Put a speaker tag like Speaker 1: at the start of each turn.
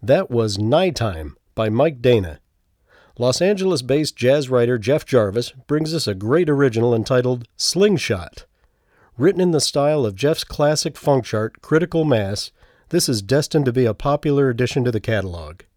Speaker 1: That was Nighttime by Mike Dana. Los Angeles-based jazz writer Jeff Jarvis brings us a great original entitled Slingshot. Written in the style of Jeff's classic funk chart, Critical Mass, this is destined to be a popular addition to the catalog.